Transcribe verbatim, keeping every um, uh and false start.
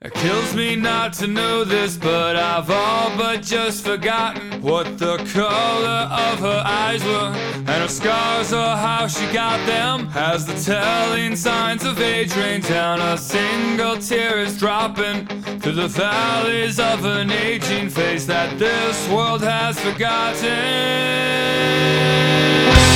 It kills me not to know this, but I've all but just forgotten what the color of her eyes were, and her scars or how she got them. As the telling signs of age rain down, a single tear is dropping through the valleys of an aging face that this world has forgotten.